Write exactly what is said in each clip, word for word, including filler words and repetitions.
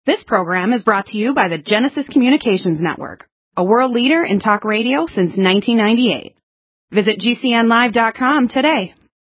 This program is brought to you by the Genesis Communications Network, a world leader in talk radio since nineteen ninety-eight. Visit G C N live dot com today.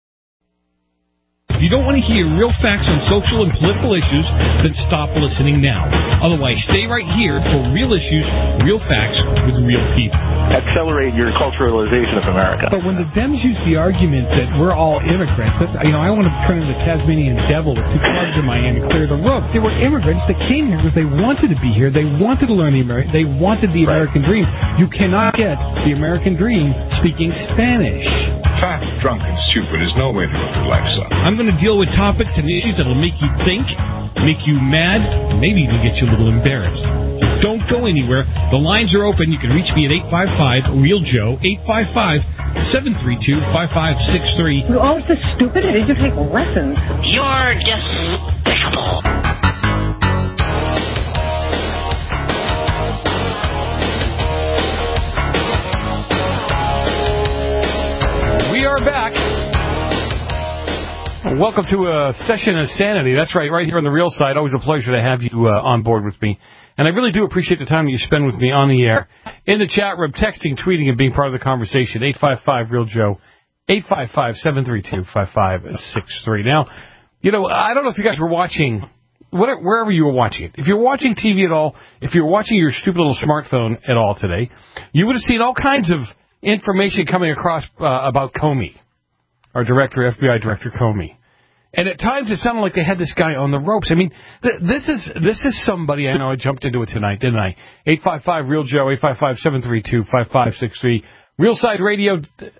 If you don't want to hear real facts on social and political issues, then stop listening now. Otherwise, stay right here for real issues, real facts with real people. Accelerate your culturalization of America. But when the Dems use the argument that we're all immigrants, that's, you know, I want to turn into the Tasmanian devil with two clubs in Miami, clear the road. They were immigrants that came here because they wanted to be here. They wanted to learn the American. They wanted the Right. American dream. You cannot get the American dream speaking Spanish. Fat, drunk, and stupid is no way to live your life, son. I'm going to deal with topics and issues that will make you think, make you mad, and maybe even get you a little embarrassed. So don't go anywhere. The lines are open. You can reach me at eight five five, real Joe, eight five five, seven three two, five five six three. You're always so stupid. Did you take lessons? You're despicable. We are back. Welcome to a session of sanity. That's right, right here on the real side. Always a pleasure to have you uh, on board with me. And I really do appreciate the time you spend with me on the air, in the chat room, texting, tweeting, and being part of the conversation. eight five five, real Joe, eight five five, seven three two, five five six three. Now, you know, I don't know if you guys were watching, whatever, wherever you were watching it. If you're watching T V at all, if you're watching your stupid little smartphone at all today, you would have seen all kinds of information coming across uh, about Comey, our director, F B I Director Comey. And at times it sounded like they had this guy on the ropes. I mean, th- this is this is somebody, I know I jumped into it tonight, didn't I? eight five five, real Joe, eight five five, seven three two, five five six three. Real Side Radio,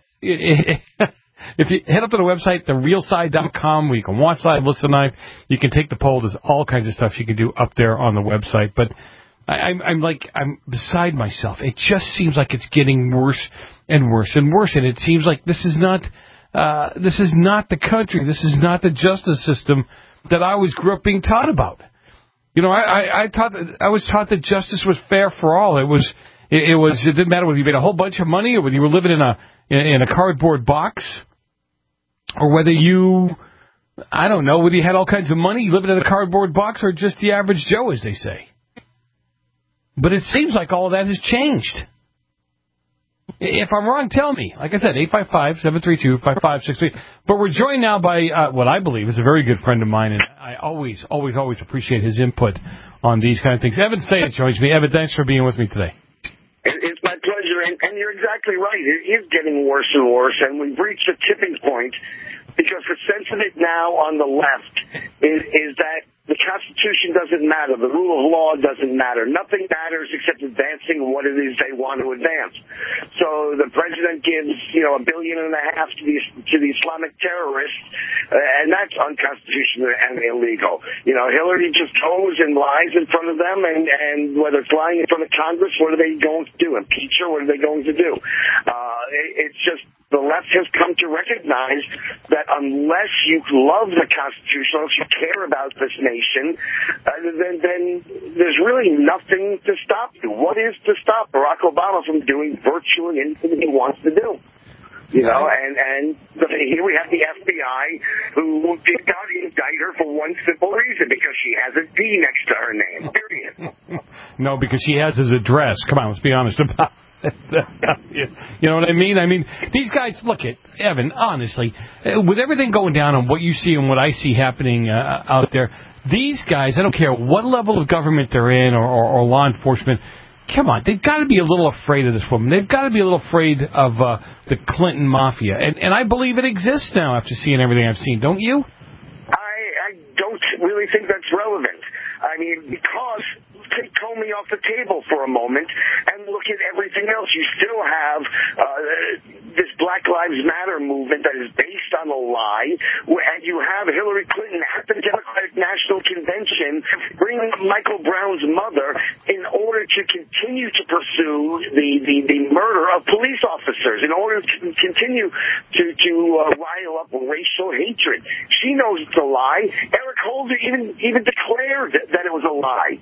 if you head up to the website, the real side dot com, where you can watch live, listen live, you can take the poll. There's all kinds of stuff you can do up there on the website. But I, I'm, I'm like, I'm beside myself. It just seems like it's getting worse and worse and worse. And it seems like this is not... Uh, this is not the country. This is not the justice system that I always grew up being taught about. You know, I, I, I taught that, I was taught that justice was fair for all. It was, it, it was, it didn't matter whether you made a whole bunch of money or whether you were living in a in, in a cardboard box, or whether you, I don't know, whether you had all kinds of money, living in a cardboard box, or just the average Joe, as they say. But it seems like all of that has changed. If I'm wrong, tell me. Like I said, eight five five, seven three two, five five six three. But we're joined now by uh, what I believe is a very good friend of mine, and I always, always, always appreciate his input on these kind of things. Evan Sayed joins me. Evan, thanks for being with me today. It's my pleasure, and, and you're exactly right. It is getting worse and worse, and we've reached a tipping point because the sentiment now on the left is, is that the Constitution doesn't matter. The rule of law doesn't matter. Nothing matters except advancing what it is they want to advance. So the president gives, you know, a billion and a half to the to the Islamic terrorists, uh, and that's unconstitutional and illegal. You know, Hillary just goes and lies in front of them, and, and whether it's lying in front of Congress, what are they going to do? Impeach her? What are they going to do? Uh, it, it's just... The left has come to recognize that unless you love the Constitution, unless you care about this nation, uh, then, then there's really nothing to stop you. What is to stop Barack Obama from doing virtually anything he wants to do? You know, and, and here we have the F B I who did not indict her for one simple reason, because she has a D next to her name, period. No, because she has his address. Come on, let's be honest about it. You know what I mean? I mean, these guys, look at, Evan, honestly, with everything going down and what you see and what I see happening uh, out there, these guys, I don't care what level of government they're in or, or, or law enforcement, come on, they've got to be a little afraid of this woman. They've got to be a little afraid of uh, the Clinton mafia. And, and I believe it exists now after seeing everything I've seen, don't you? I, I don't really think that's relevant. I mean, because... take Comey off the table for a moment and look at everything else. You still have uh, this Black Lives Matter movement that is based on a lie, and you have Hillary Clinton at the Democratic National Convention bringing up Michael Brown's mother in order to continue to pursue the, the, the murder of police officers, in order to continue to, to uh, rile up racial hatred. She knows it's a lie. Eric Holder even, even declared that it was a lie.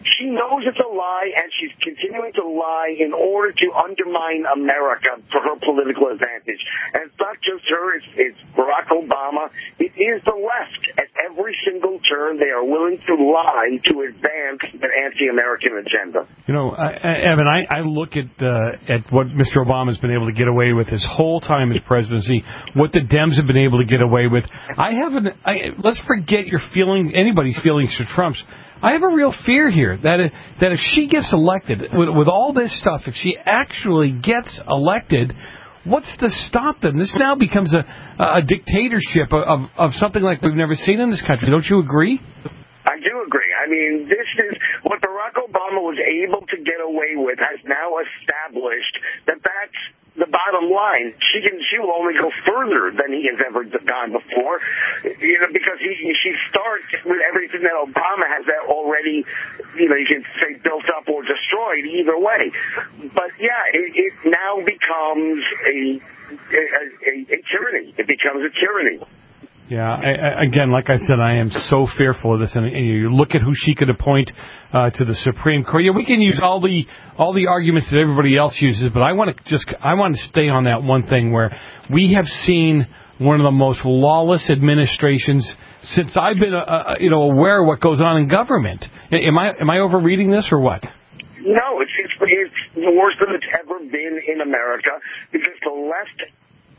She knows it's a lie, and she's continuing to lie in order to undermine America for her political advantage. And it's not just her, it's, it's Barack Obama. It is the left. At every single turn, they are willing to lie to advance an anti-American agenda. You know, I, I, Evan, I, I look at uh, at what Mister Obama's been able to get away with his whole time as presidency, what the Dems have been able to get away with. I haven't. I, let's forget your feeling, anybody's feelings for Trump's. I have a real fear here that if, that if she gets elected, with, with all this stuff, if she actually gets elected, what's to stop them? This now becomes a, a dictatorship of, of something like we've never seen in this country. Don't you agree? I do agree. I mean, this is what Barack Obama was able to get away with has now established that that's the bottom line. She can, she will only go further than he has ever gone before, you know, because he, she starts with everything that Obama has already, you know, you can say built up or destroyed either way. But yeah, it, it now becomes a, a, a, a tyranny. It becomes a tyranny. Yeah, I, I, again, like I said, I am so fearful of this. And, and you look at who she could appoint uh, to the Supreme Court. Yeah, we can use all the all the arguments that everybody else uses, but I want to just I want to stay on that one thing where we have seen one of the most lawless administrations since I've been, uh, you know, aware of what goes on in government. Am I am I overreading this or what? No, it's it's, it's the worst that it's ever been in America because the left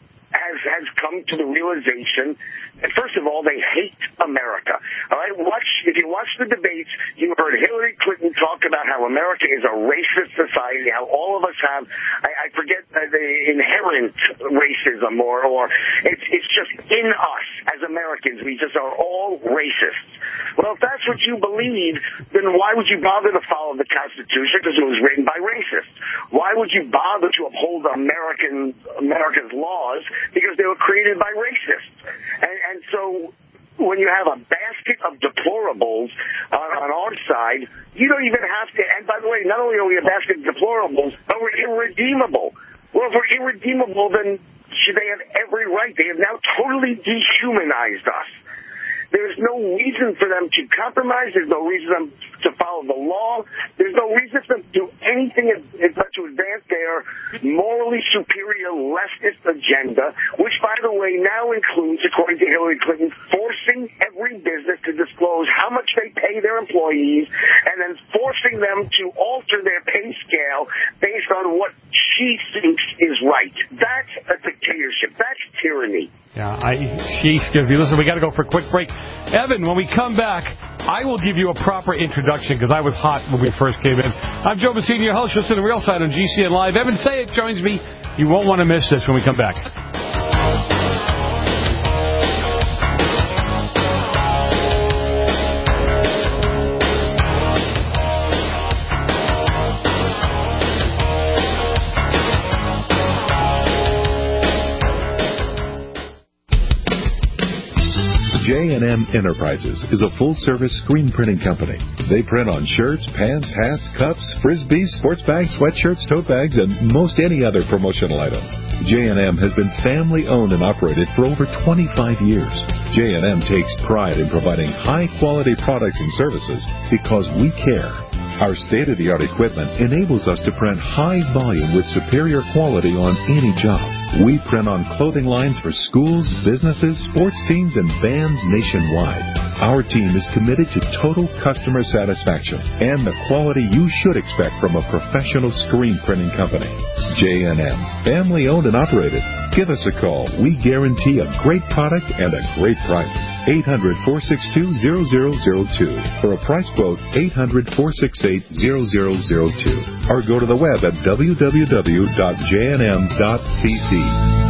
has has come to the realization that, first of all, they hate America. All right, watch if you watch the debates, you heard Hillary Clinton talk about how America is a racist society, how all of us have, I, I forget uh, the inherent racism, or or it's it's just in us as Americans. We just are all racists. Well, if that's what you believe, then why would you bother to follow the Constitution? Because it was written by racists. Why would you bother to uphold American America's laws? Because they were created by racists. And, and so when you have a basket of deplorables on, on our side, you don't even have to, and by the way, not only are we a basket of deplorables, but we're irredeemable. Well, if we're irredeemable, then should they have every right? They have now totally dehumanized us. There's no reason for them to compromise. There's no reason to follow the law. There's no reason for them to do anything but to advance their morally superior leftist agenda, which, by the way, now includes, according to Hillary Clinton, forcing every business to disclose how much they pay their employees and then forcing them to alter their pay scale based on what she thinks is right. That's a dictatorship. That's tyranny. Yeah, I, she scares me. Listen, we got to go for a quick break. Evan, when we come back, I will give you a proper introduction because I was hot when we first came in. I'm Joe Messina, your host. Listen to Real Side on G C N Live. Evan Sayek joins me. You won't want to miss this when we come back. J and M Enterprises is a full-service screen printing company. They print on shirts, pants, hats, cups, frisbees, sports bags, sweatshirts, tote bags, and most any other promotional items. J and M has been family-owned and operated for over twenty-five years. J and M takes pride in providing high-quality products and services because we care. Our state-of-the-art equipment enables us to print high volume with superior quality on any job. We print on clothing lines for schools, businesses, sports teams, and bands nationwide. Our team is committed to total customer satisfaction and the quality you should expect from a professional screen printing company. J and M, family-owned and operated. Give us a call. We guarantee a great product and a great price. eight hundred, four six two, zero zero zero two. For a price quote, eight hundred, four six eight, zero zero zero two. Or go to the web at w w w dot j n m dot c c.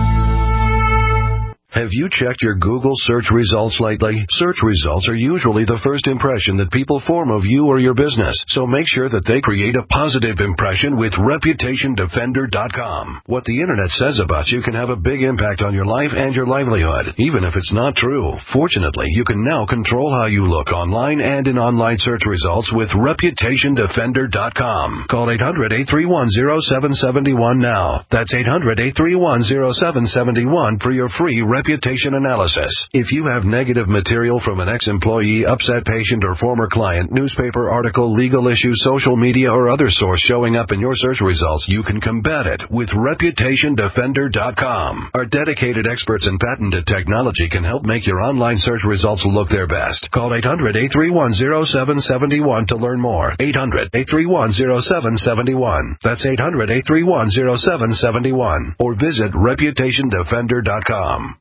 Have you checked your Google search results lately? Search results are usually the first impression that people form of you or your business, so make sure that they create a positive impression with reputation defender dot com. What the Internet says about you can have a big impact on your life and your livelihood, even if it's not true. Fortunately, you can now control how you look online and in online search results with reputation defender dot com. Call eight hundred, eight three one, zero seven seven one now. That's eight hundred, eight three one, zero seven seven one for your free reputation analysis. If you have negative material from an ex-employee, upset patient, or former client, newspaper article, legal issue, social media, or other source showing up in your search results, you can combat it with reputation defender dot com. Our dedicated experts in patented technology can help make your online search results look their best. Call eight hundred, eight three one, zero seven seven one to learn more. eight hundred, eight three one, zero seven seven one. That's eight hundred, eight three one, zero seven seven one. Or visit reputation defender dot com.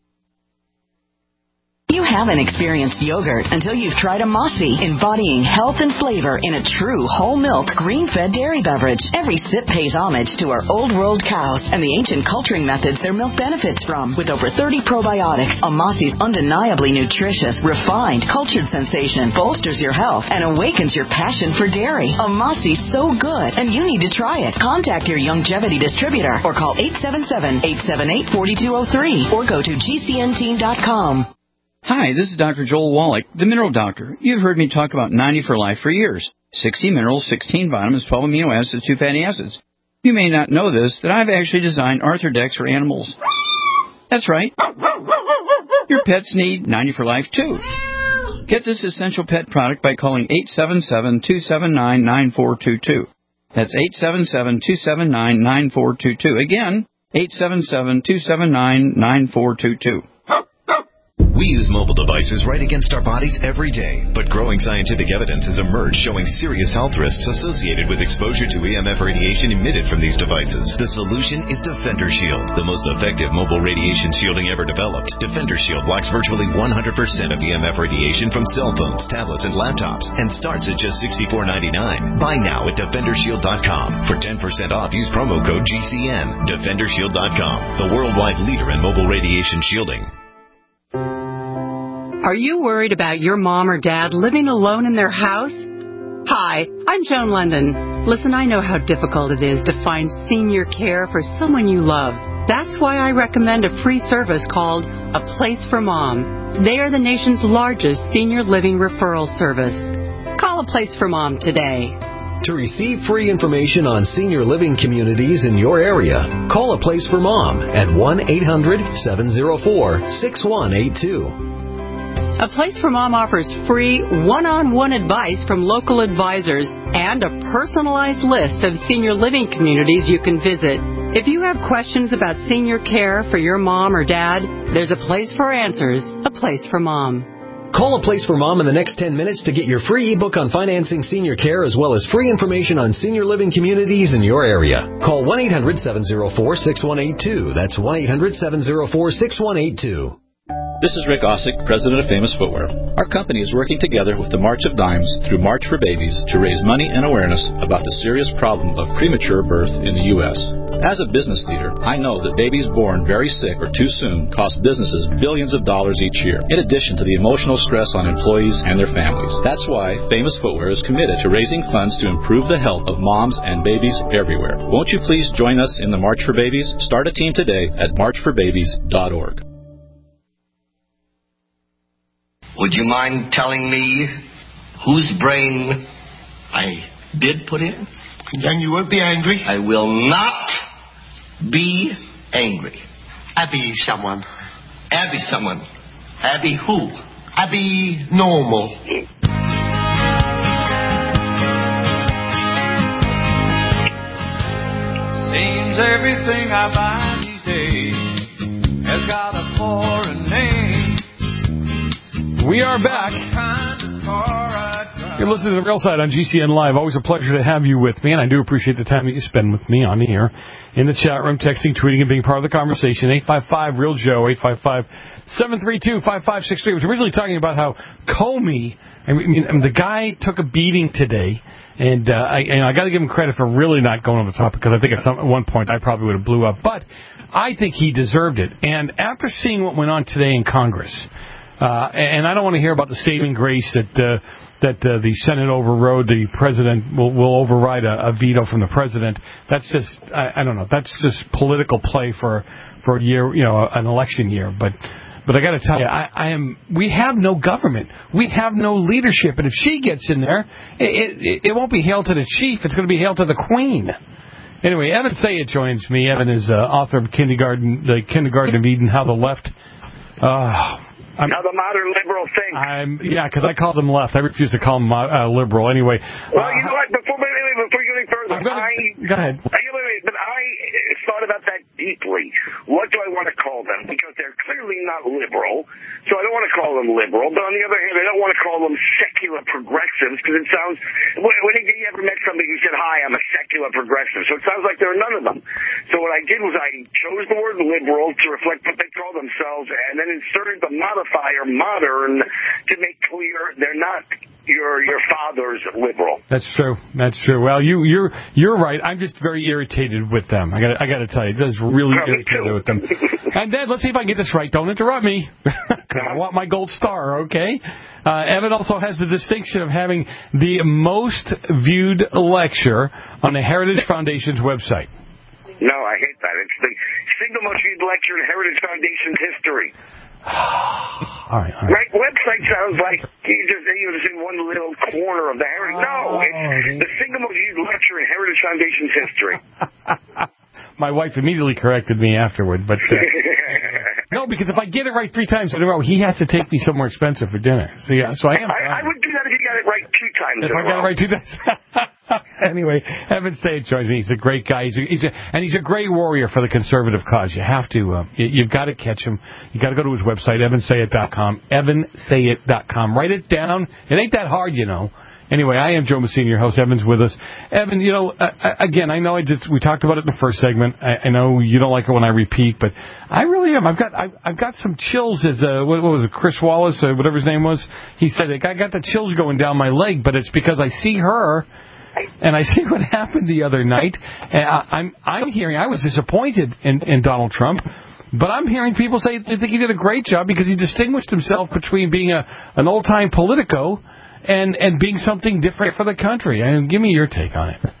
You haven't experienced yogurt until you've tried a Mossy, embodying health and flavor in a true whole milk, green-fed dairy beverage. Every sip pays homage to our old world cows and the ancient culturing methods their milk benefits from. With over thirty probiotics, a Mossy's undeniably nutritious, refined, cultured sensation bolsters your health and awakens your passion for dairy. A Mossy's so good, and you need to try it. Contact your Youngevity distributor or call eight seven seven, eight seven eight, four two zero three or go to G C N team dot com. Hi, this is Doctor Joel Wallach, the Mineral Doctor. You've heard me talk about ninety for Life for years. sixty minerals, sixteen vitamins, twelve amino acids, two fatty acids. You may not know this, that I've actually designed Arthrodex for animals. That's right. Your pets need ninety for Life, too. Get this essential pet product by calling eight seven seven, two seven nine, nine four two two. That's eight seven seven, two seven nine, nine four two two. Again, eight seven seven, two seven nine, nine four two two. We use mobile devices right against our bodies every day, but growing scientific evidence has emerged showing serious health risks associated with exposure to E M F radiation emitted from these devices. The solution is Defender Shield, the most effective mobile radiation shielding ever developed. Defender Shield blocks virtually one hundred percent of E M F radiation from cell phones, tablets, and laptops, and starts at just sixty-four ninety-nine. Buy now at defender shield dot com. For ten percent off, use promo code G C N. defender shield dot com, the worldwide leader in mobile radiation shielding. Are you worried about your mom or dad living alone in their house? Hi, I'm Joan London. Listen, I know how difficult it is to find senior care for someone you love. That's why I recommend a free service called A Place for Mom. They are the nation's largest senior living referral service. Call A Place for Mom today. To receive free information on senior living communities in your area, call A Place for Mom at one eight hundred, seven oh four, six one eight two. A Place for Mom offers free one-on-one advice from local advisors and a personalized list of senior living communities you can visit. If you have questions about senior care for your mom or dad, there's a place for answers, A Place for Mom. Call A Place for Mom in the next ten minutes to get your free ebook on financing senior care as well as free information on senior living communities in your area. Call one eight hundred, seven oh four, six one eight two. That's one eight hundred, seven oh four, six one eight two. This is Rick Ossick, president of Famous Footwear. Our company is working together with the March of Dimes through March for Babies to raise money and awareness about the serious problem of premature birth in the U S As a business leader, I know that babies born very sick or too soon cost businesses billions of dollars each year, in addition to the emotional stress on employees and their families. That's why Famous Footwear is committed to raising funds to improve the health of moms and babies everywhere. Won't you please join us in the March for Babies? Start a team today at march for babies dot org. Would you mind telling me whose brain I did put in? And you won't be angry? I will not be angry. Abby someone. Abby someone. Abby who? Abby normal. Seems everything I buy these days has got a foreign name. We are back. You're listening to The Real Side on G C N Live. Always a pleasure to have you with me, and I do appreciate the time that you spend with me on the air, in the chat room, texting, tweeting, and being part of the conversation. eight five five, real Joe, eight five five, seven three two, five five six three. I was originally talking about how Comey, I mean, I mean the guy took a beating today, and uh, I, and I got to give him credit for really not going on the top, because I think at, some, at one point I probably would have blew up. But I think he deserved it. And after seeing what went on today in Congress, Uh, and I don't want to hear about the saving grace that uh, that uh, the Senate overrode. The president will, will override a, a veto from the president. That's just, I, I don't know, that's just political play for for a year, you know, an election year. But but I got to tell you, I, I am. We have no government. We have no leadership. And if she gets in there, it, it, it won't be hail to the chief. It's going to be hail to the queen. Anyway, Evan Sayet joins me. Evan is uh, author of Kindergarten, the Kindergarten of Eden, How the Left. Uh, I'm, How the modern liberal think. I'm yeah, because I call them left. I refuse to call them uh, liberal. Anyway. Well, uh, you know what? Before, wait, wait, wait, before you go any further, gonna, I go ahead. I, wait, wait, but I thought about that deeply. What do I want to call them? Because they're clearly not liberal, so I don't want to call them liberal. But on the other hand, I don't want to call them secular progressives because it sounds. When, when have you ever met somebody who said, "Hi, I'm a secular progressive"? So it sounds like there are none of them. So what I did was I chose the word liberal to reflect what they call themselves, and then inserted the modifier modern to make clear they're not your your father's liberal. That's true. That's true. Well, you you're you're right. I'm just very irritated with them. I got I got to tell you, that's really No, me irritated too. with them. And then let's see if I can get this right. Don't interrupt me. I want my gold star. Okay. Uh, Evan also has the distinction of having the most viewed lecture on the Heritage Foundation's website. No, I hate that. It's the single most viewed lecture in Heritage Foundation's history. all right, all right. Right, website sounds like you just you was in one little corner of the Heritage. No, it's the single most viewed lecture in Heritage Foundation's history. My wife immediately corrected me afterward, but uh, no, because if I get it right three times in a row, he has to take me somewhere expensive for dinner. So yeah, so I am. I, I would do that if you got it right two times If in I a got row. it right two times. Anyway, Evan Sayet joins me. He's a great guy. He's a, he's a, and he's a great warrior for the conservative cause. You have to. Uh, you, you've got to catch him. You got to go to his website, evan sayet dot com. evan sayet dot com. Write it down. It ain't that hard, you know. Anyway, I am Joe Messina, your host. Evan's with us. Evan, you know, uh, again, I know I just we talked about it in the first segment. I, I know you don't like it when I repeat, but I really am. I've got I've, I've got some chills. As uh, what, what was it, Chris Wallace, uh, whatever his name was? He said I got the chills going down my leg, but it's because I see her. And I see what happened the other night. And I, I'm I'm hearing I was disappointed in, in Donald Trump, but I'm hearing people say they think he did a great job because he distinguished himself between being a an old time Politico and and being something different for the country. I mean, give me your take on it.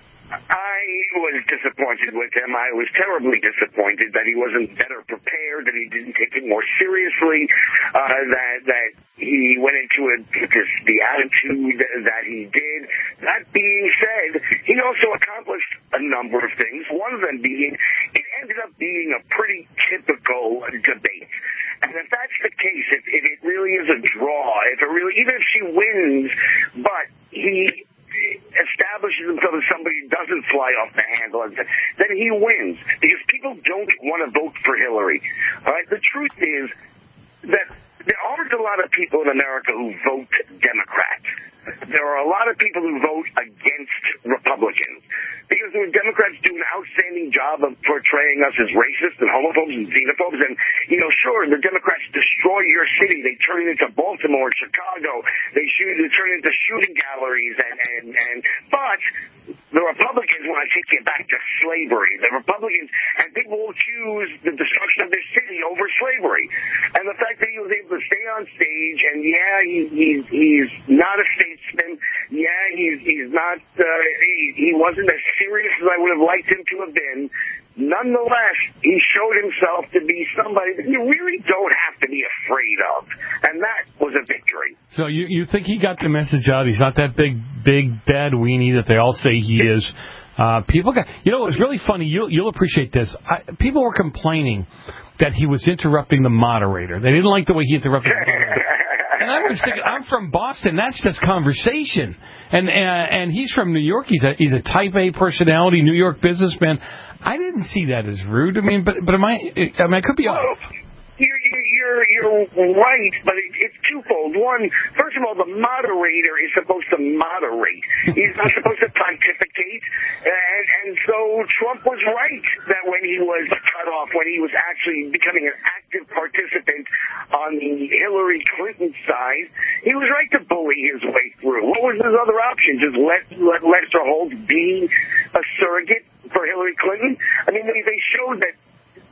I was disappointed with him. I was terribly disappointed that he wasn't better prepared, that he didn't take it more seriously, uh, that that he went into it with this, the attitude that he did. That being said, he also accomplished a number of things. One of them being, it ended up being a pretty typical debate. And if that's the case, if, if it really is a draw, if it really, even if she wins, but he establishes himself as somebody who doesn't fly off the handle, then he wins. Because people don't want to vote for Hillary. All right? The truth is that there aren't a lot of people in America who vote Democrat. There are a lot of people who vote against Republicans. Because the Democrats do an outstanding job of portraying us as racists and homophobes and xenophobes. And, you know, sure, the Democrats destroy your city. They turn it into Baltimore, Chicago. They shoot, they turn it into shooting galleries. And, and, and, but the Republicans want to take you back to slavery. The Republicans, and people will choose the destruction of their city over slavery. And the fact that he was able to stay on stage, and yeah, he, he's, he's not a statesman. Yeah, he's, he's not, uh, he, he wasn't as serious as I would have liked him to have been. Nonetheless, he showed himself to be somebody that you really don't have to be afraid of. And that was a victory. So you you think he got the message out? He's not that big, big, bad weenie that they all say he is. Uh, people got, you know, it was really funny. You'll, you'll appreciate this. I, people were complaining that he was interrupting the moderator. They didn't like the way he interrupted the moderator. And I was thinking, I'm from Boston. That's just conversation. And uh, and he's from New York. He's a he's a Type A personality, New York businessman. I didn't see that as rude. I mean, but but am I? I mean, I could be off. You're, you're, you're right, but it, it's twofold. One, first of all, the moderator is supposed to moderate. He's not supposed to pontificate. And, and so Trump was right that when he was cut off, when he was actually becoming an active participant on the Hillary Clinton side, he was right to bully his way through. What was his other option? Just let, let Lester Holt be a surrogate for Hillary Clinton? I mean, they, they showed that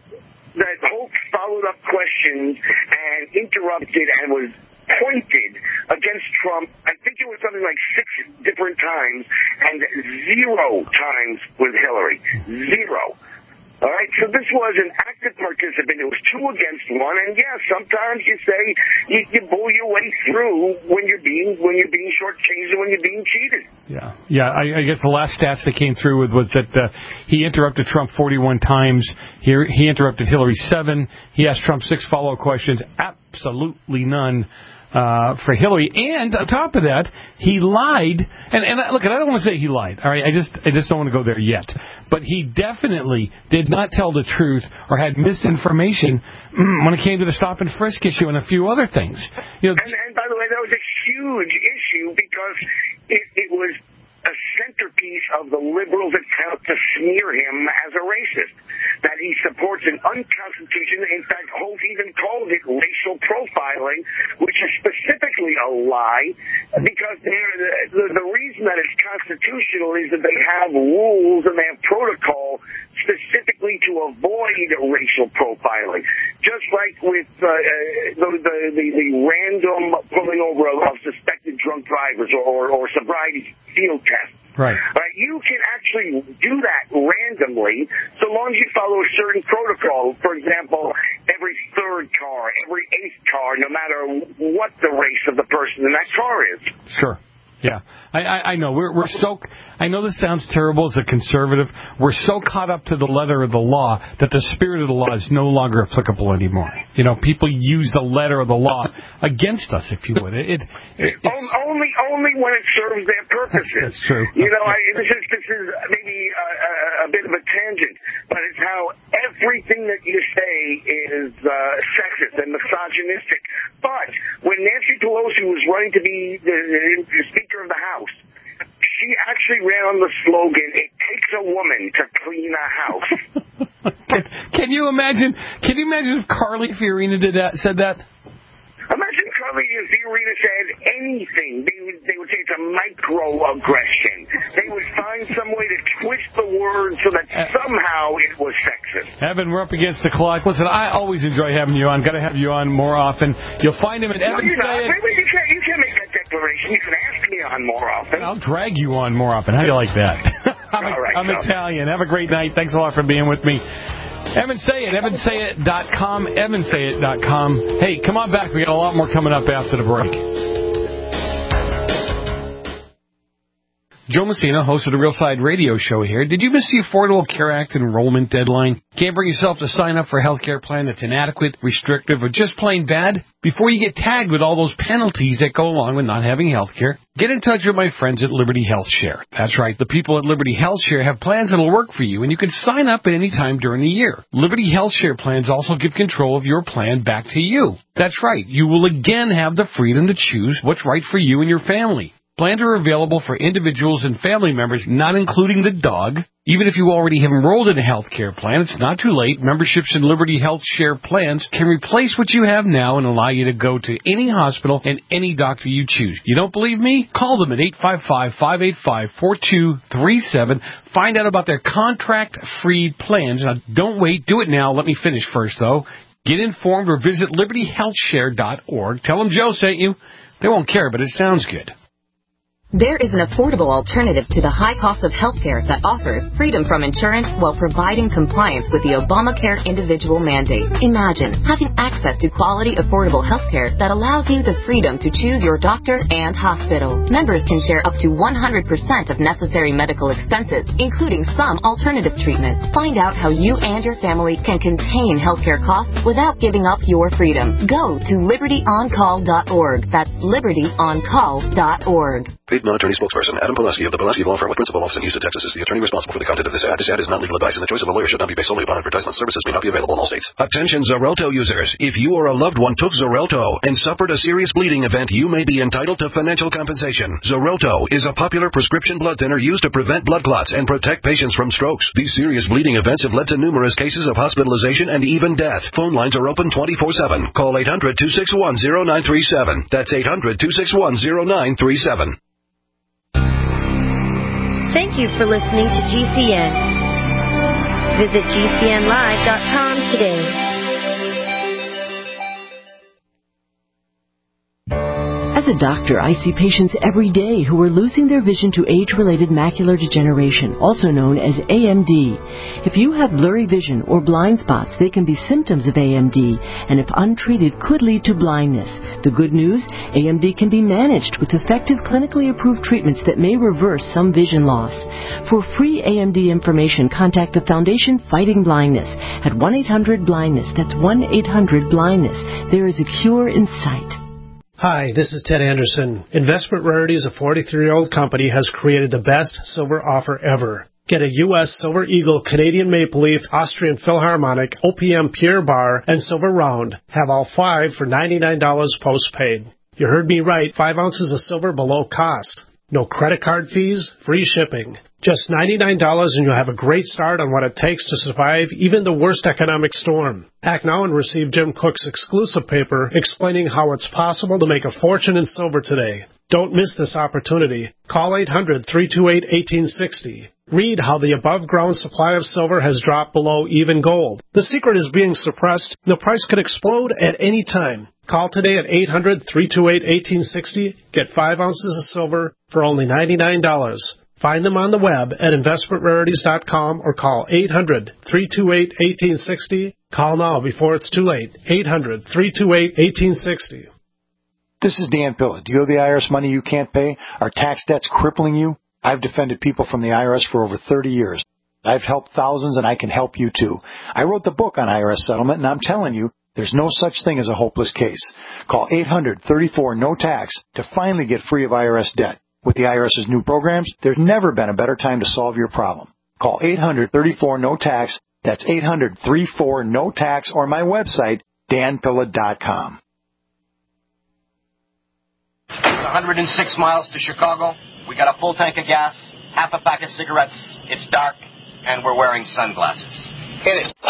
that Holt followed up questions and interrupted and was pointed against Trump. I think it was something like six different times, and zero times with Hillary. Zero. All right, so this was an active participant. It was two against one, and yeah, sometimes you say you, you bull your way through when you're being when you're being shortchanged and when you're being cheated. Yeah, yeah. I, I guess the last stats that came through with was that uh, he interrupted Trump forty-one times. He he interrupted Hillary seven. He asked Trump six follow-up questions. Absolutely none. Uh, for Hillary, and on top of that, he lied. And, and look, I don't want to say he lied. All right, I just, I just don't want to go there yet. But he definitely did not tell the truth or had misinformation when it came to the stop and frisk issue and a few other things. You know, and, and by the way, that was a huge issue because it, it was a centerpiece of the liberals' attempt to smear him as a racist. That he supports an unconstitutional, in fact, Holt even called it racial profiling, which is specifically a lie, because the, the, the reason that it's constitutional is that they have rules and they have protocol specifically to avoid racial profiling. Just like with uh, the, the, the, the random pulling over of suspected drunk drivers or, or sobriety field tests. Right. Right. You can actually do that randomly so long as you follow a certain protocol. For example, every third car, every eighth car, no matter what the race of the person in that car is. Sure. Yeah, I, I, I know. We're we're so. I know this sounds terrible as a conservative. We're so caught up to the letter of the law that the spirit of the law is no longer applicable anymore. You know, people use the letter of the law against us, if you would. It, it, it only only when it serves their purposes. That's true. You know, I, this is this is maybe a, a, a bit of a tangent, but it's how everything that you say is uh, sexist and misogynistic. But when Nancy Pelosi was running to be the, the Speaker of the House, she actually ran on the slogan, "It takes a woman to clean a house." can, can you imagine? Can you imagine if Carly Fiorina did that? Said that? Imagine Carly Fiorina said anything. They would, they would say it's a microaggression. They would find some way to twist the word so that somehow it was sexist. Evan, we're up against the clock. Listen, I always enjoy having you on. Got to have you on more often. You'll find him at no, Evan you're Say not. It. Wait, wait, you can't, you can't make that declaration. You can ask me on more often. I'll drag you on more often. How do you like that? I'm, All right, I'm so. Italian. Have a great night. Thanks a lot for being with me. Evan Say It, evan say it dot com, evan say it dot com. Hey, come on back. We got a lot more coming up after the break. Joe Messina, host of the Real Side Radio Show here. Did you miss the Affordable Care Act enrollment deadline? Can't bring yourself to sign up for a health care plan that's inadequate, restrictive, or just plain bad? Before you get tagged with all those penalties that go along with not having health care, get in touch with my friends at Liberty Health Share. That's right, the people at Liberty Health Share have plans that'll work for you, and you can sign up at any time during the year. Liberty Health Share plans also give control of your plan back to you. That's right, you will again have the freedom to choose what's right for you and your family. Plans are available for individuals and family members, not including the dog. Even if you already have enrolled in a health care plan, it's not too late. Memberships in Liberty Health Share plans can replace what you have now and allow you to go to any hospital and any doctor you choose. You don't believe me? Call them at eight five five, five eight five, four two three seven. Find out about their contract-free plans. Now, don't wait. Do it now. Let me finish first, though. Get informed or visit liberty health share dot org. Tell them Joe sent you. They won't care, but it sounds good. There is an affordable alternative to the high cost of health care that offers freedom from insurance while providing compliance with the Obamacare individual mandate. Imagine having access to quality, affordable health care that allows you the freedom to choose your doctor and hospital. Members can share up to one hundred percent of necessary medical expenses, including some alternative treatments. Find out how you and your family can contain health care costs without giving up your freedom. Go to liberty on call dot org. That's liberty on call dot org. Paid non-attorney spokesperson Adam Pulaski of the Pulaski Law Firm with principal office in Houston, Texas is the attorney responsible for the content of this ad. This ad is not legal advice, and the choice of a lawyer should not be based solely upon advertisement. Services may not be available in all states. Attention Xarelto users. If you or a loved one took Xarelto and suffered a serious bleeding event, you may be entitled to financial compensation. Xarelto is a popular prescription blood thinner used to prevent blood clots and protect patients from strokes. These serious bleeding events have led to numerous cases of hospitalization and even death. Phone lines are open twenty-four seven. Call eight hundred, two six one, zero nine three seven. That's eight hundred, two six one, zero nine three seven. Thank you for listening to G C N. Visit G C N live dot com today. As As a doctor, I see patients every day who are losing their vision to age-related macular degeneration, also known as A M D. If you have blurry vision or blind spots, they can be symptoms of A M D, and if untreated, could lead to blindness. The good news, A M D can be managed with effective clinically approved treatments that may reverse some vision loss. For free A M D information, contact the Foundation Fighting Blindness at one eight hundred blindness. That's one eight hundred blindness. There is a cure in sight. Hi, this is Ted Anderson. Investment Rarities, a forty-three-year-old company, has created the best silver offer ever. Get a U S Silver Eagle, Canadian Maple Leaf, Austrian Philharmonic, O P M Pierre Bar, and Silver Round. Have all five for ninety-nine dollars postpaid. You heard me right, five ounces of silver below cost. No credit card fees, free shipping. Just ninety-nine dollars and you'll have a great start on what it takes to survive even the worst economic storm. Act now and receive Jim Cook's exclusive paper explaining how it's possible to make a fortune in silver today. Don't miss this opportunity. Call eight hundred, three two eight, one eight six zero. Read how the above-ground supply of silver has dropped below even gold. The secret is being suppressed. The price could explode at any time. Call today at eight hundred, three two eight, one eight six zero. Get five ounces of silver for only ninety-nine dollars. Find them on the web at investment rarities dot com or call eight hundred, three two eight, one eight six zero. Call now before it's too late. eight hundred, three two eight, one eight six zero. This is Dan Pilla. Do you owe the I R S money you can't pay? Are tax debts crippling you? I've defended people from the I R S for over thirty years. I've helped thousands, and I can help you too. I wrote the book on I R S settlement, and I'm telling you, there's no such thing as a hopeless case. Call eight hundred, thirty-four, no tax to finally get free of I R S debt. With the IRS's new programs, there's never been a better time to solve your problem. Call eight hundred, thirty-four, no tax. That's eight hundred, thirty-four, no tax, or my website, dan pilla dot com. It's one hundred six miles to Chicago. We got a full tank of gas, half a pack of cigarettes. It's dark, and we're wearing sunglasses. Hit it.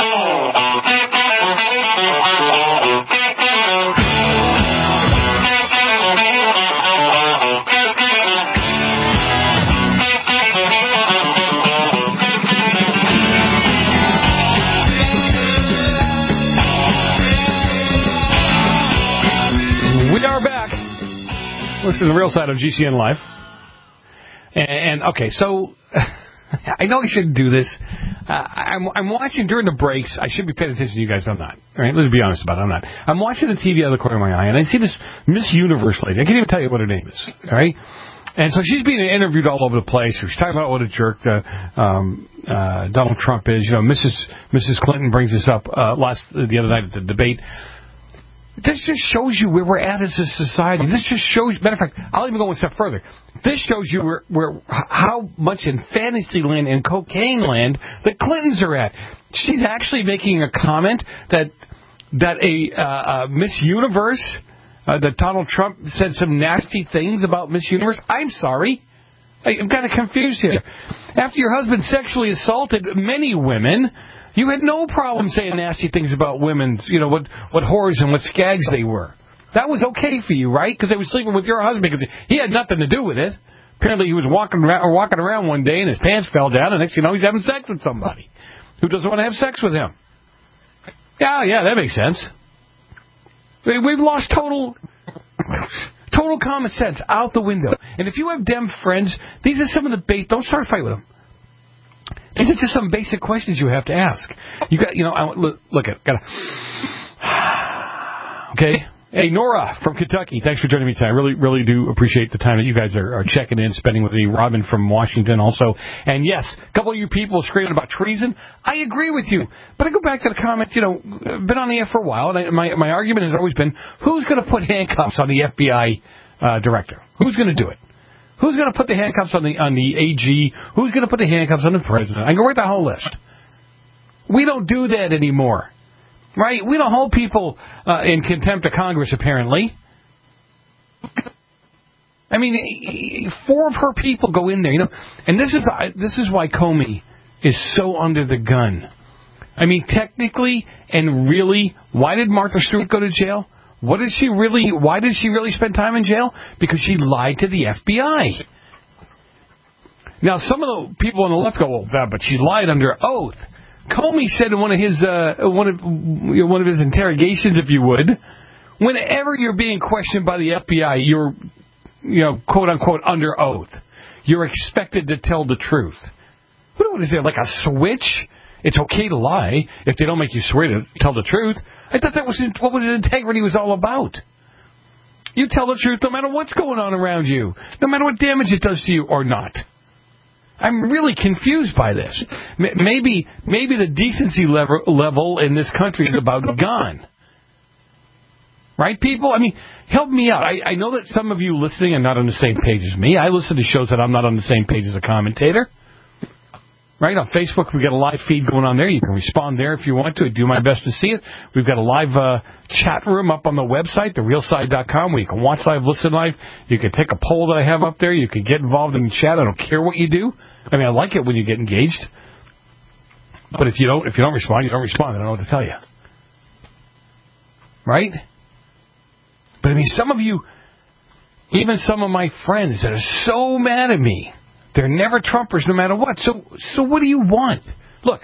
We are back. Listen to the real side of G C N Live. And, and okay, so I know I shouldn't do this. Uh, I'm, I'm watching during the breaks. I should be paying attention to you guys, but I'm not. All right, let's be honest about it. I'm not. I'm watching the T V out of the corner of my eye, and I see this Miss Universe lady. I can't even tell you what her name is. All right, and so she's being interviewed all over the place. She's talking about what a jerk uh, um, uh, Donald Trump is. You know, Missus Missus Clinton brings this up uh, last the other night at the debate. This just shows you where we're at as a society. This just shows, matter of fact, I'll even go one step further. This shows you where, where how much in fantasy land and cocaine land the Clintons are at. She's actually making a comment that that a uh, uh, Miss Universe, uh, that Donald Trump said some nasty things about Miss Universe. I'm sorry. I, I'm kind of confused here. After your husband sexually assaulted many women, you had no problem saying nasty things about women, you know, what, what whores and what skags they were. That was okay for you, right? Because they were sleeping with your husband because he had nothing to do with it. Apparently he was walking around, or walking around one day and his pants fell down, and next thing you know he's having sex with somebody who doesn't want to have sex with him. Yeah, yeah, that makes sense. We've lost total... Total common sense out the window. And if you have Dem friends, these are some of the bait. Don't start a fight with them. These are just some basic questions you have to ask. You got, you know, I, look, look at, gotta. Okay. Hey, Nora from Kentucky. Thanks for joining me tonight. I really, really do appreciate the time that you guys are, are checking in, spending with me. Robin from Washington also. And yes, a couple of you people screaming about treason. I agree with you. But I go back to the comment, you know, I've been on the air for a while, and I, my, my argument has always been, who's going to put handcuffs on the F B I uh, director? Who's going to do it? Who's going to put the handcuffs on the on the A G? Who's going to put the handcuffs on the president? I go right the whole list. We don't do that anymore, right? We don't hold people uh, in contempt of Congress, apparently. I mean, four of her people go in there, you know, and this is this is why Comey is so under the gun. I mean, technically and really, why did Martha Stewart go to jail? What did she really, why did she really spend time in jail? Because she lied to the F B I. Now, some of the people on the left go, well, but she lied under oath. Comey said in one of his, uh, one of, you know, one of his interrogations, if you would, Whenever you're being questioned by the F B I, you're, you know, quote unquote, under oath. You're expected to tell the truth. What is there, like a switch? It's okay to lie if they don't make you swear to tell the truth. I thought that was what integrity was all about. You tell the truth no matter what's going on around you, no matter what damage it does to you or not. I'm really confused by this. Maybe maybe the decency level, level in this country is about gone. Right, people? I mean, help me out. I, I know that some of you listening are not on the same page as me. I listen to shows that I'm not on the same page as a commentator. Right, on Facebook, we've got a live feed going on there. You can respond there if you want to. I do my best to see it. We've got a live uh, chat room up on the website, the real side dot com, where you can watch live, listen live. You can take a poll that I have up there. You can get involved in the chat. I don't care what you do. I mean, I like it when you get engaged. But if you don't, if you don't respond, you don't respond. I don't know what to tell you. Right? But I mean, some of you, even some of my friends that are so mad at me, they're never Trumpers no matter what. So so what do you want? Look,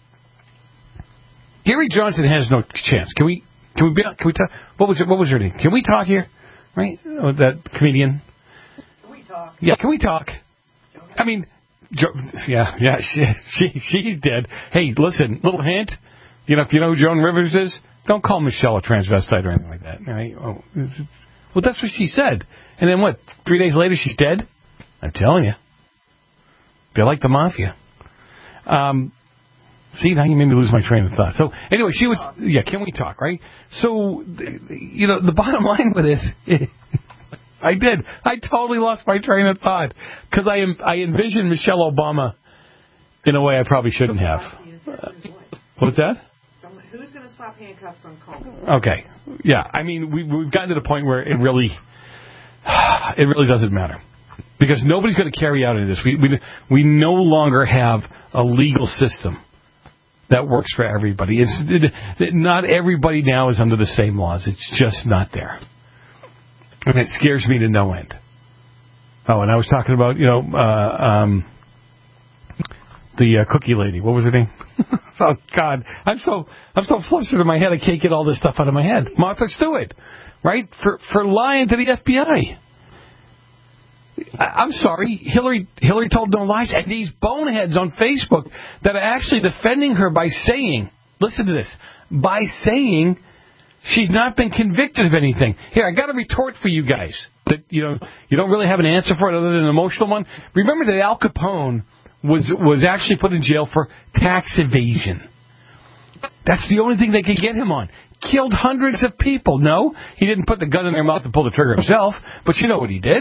Gary Johnson has no chance. Can we can we be, can we talk? What was it? What was her name? Can we talk here? Right? Oh, that comedian. Can we talk? Yeah, can we talk? I mean, jo- yeah, yeah, she, she she's dead. Hey, listen, little hint. You know, if you know who Joan Rivers is, don't call Michelle a transvestite or anything like that. Right? Oh, well, that's what she said. And then what? Three days later, she's dead. I'm telling you. They're like the mafia. Um, see, now you made me lose my train of thought. So, anyway, she was, yeah, can we talk, right? So, you know, the bottom line with it, I did. I totally lost my train of thought. Because I, I envisioned Michelle Obama in a way I probably shouldn't have. Uh, what's that? Who's going to swap handcuffs on Coleman? Okay. Yeah, I mean, we, we've gotten to the point where it really, it really doesn't matter. Because nobody's going to carry out any of this. We, we we no longer have a legal system that works for everybody. It's it, not everybody now is under the same laws. It's just not there, and it scares me to no end. Oh, and I was talking about you know uh, um, the uh, cookie lady. What was her name? Oh God, I'm so I'm so flustered in my head. I can't get all this stuff out of my head. Martha Stewart, right? For for lying to the F B I. I'm sorry, Hillary Hillary told no lies, and these boneheads on Facebook that are actually defending her by saying, listen to this, by saying she's not been convicted of anything. Here, I got a retort for you guys that you know you don't really have an answer for it other than an emotional one. Remember that Al Capone was was actually put in jail for tax evasion. That's the only thing they could get him on. Killed hundreds of people. No, he didn't put the gun in their mouth and pull the trigger himself, but you know what he did.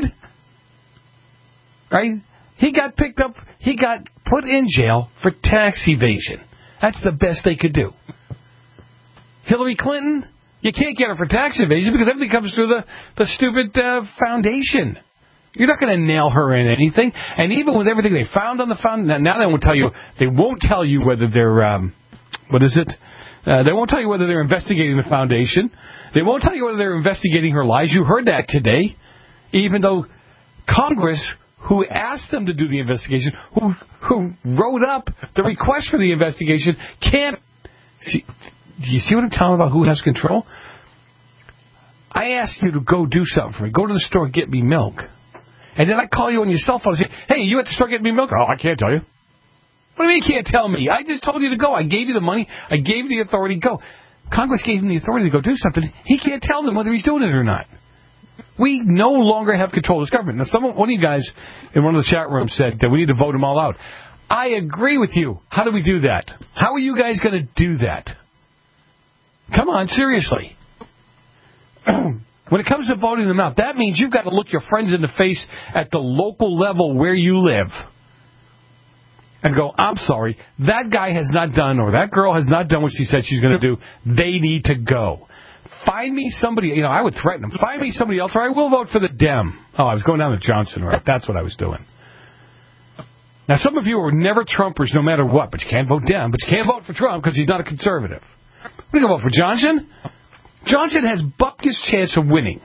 Right? He got picked up, he got put in jail for tax evasion. That's the best they could do. Hillary Clinton, you can't get her for tax evasion because everything comes through the, the stupid uh, foundation. You're not going to nail her in anything. And even with everything they found on the foundation, now they won't tell you, they won't tell you whether they're, um, what is it? Uh, they won't tell you whether they're investigating the foundation. They won't tell you whether they're investigating her lies. You heard that today. Even though Congress, who asked them to do the investigation, who who wrote up the request for the investigation, can't... See, do you see what I'm telling about who has control? I ask you to go do something for me. Go to the store, get me milk. And then I call you on your cell phone and say, hey, you at the store getting me milk? Oh, I can't tell you. What do you mean you can't tell me? I just told you to go. I gave you the money. I gave you the authority to go. Congress gave him the authority to go do something. He can't tell them whether he's doing it or not. We no longer have control of this government. Now, someone, one of you guys in one of the chat rooms said that we need to vote them all out. I agree with you. How do we do that? How are you guys going to do that? Come on, seriously. When it comes to voting them out, that means you've got to look your friends in the face at the local level where you live and go, I'm sorry, that guy has not done or that girl has not done what she said she's going to do. They need to go. Find me somebody, you know, I would threaten them. Find me somebody else, or I will vote for the Dem. Oh, I was going down to Johnson, right? That's what I was doing. Now, some of you are never Trumpers no matter what, but you can't vote Dem. But you can't vote for Trump because he's not a conservative. What are you going to vote for, Johnson? Johnson has Bupkis' chance of winning.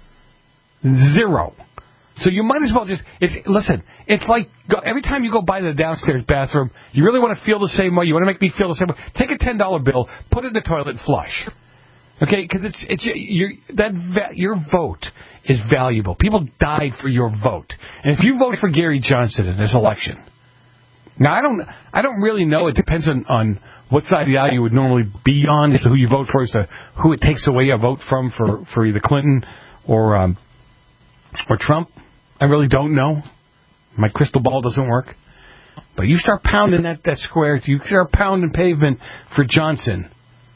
Zero. So you might as well just, it's, listen, it's like go, every time you go by the downstairs bathroom, you really want to feel the same way, you want to make me feel the same way, take a ten dollar bill, put it in the toilet and flush. Okay, because it's it's your that va- your vote is valuable. People died for your vote, and if you vote for Gary Johnson in this election, now I don't I don't really know. It depends on, on what side of the aisle you would normally be on, as to who you vote for, as to who it takes away a vote from for, for either Clinton or um, or Trump. I really don't know. My crystal ball doesn't work. But you start pounding that, that square, you start pounding pavement for Johnson.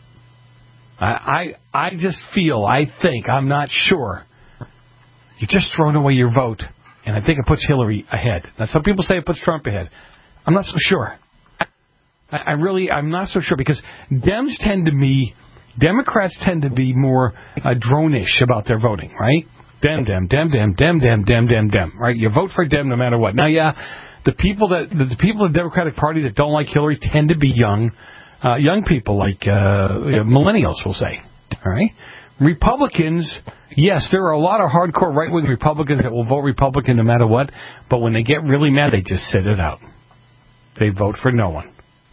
I, I I just feel, I think, I'm not sure. You're just throwing away your vote, and I think it puts Hillary ahead. Now, some people say it puts Trump ahead. I'm not so sure. I, I really, I'm not so sure, because Dems tend to be, Democrats tend to be more uh, drone-ish about their voting, right? Dem, dem, dem, dem, dem, dem, dem, dem, dem, right? You vote for Dem no matter what. Now, yeah, the people that the, the people of the Democratic Party that don't like Hillary tend to be young. Uh, young people like uh, millennials, we'll say. All right. Republicans, yes, there are a lot of hardcore right-wing Republicans that will vote Republican no matter what, but when they get really mad, they just sit it out. They vote for no one.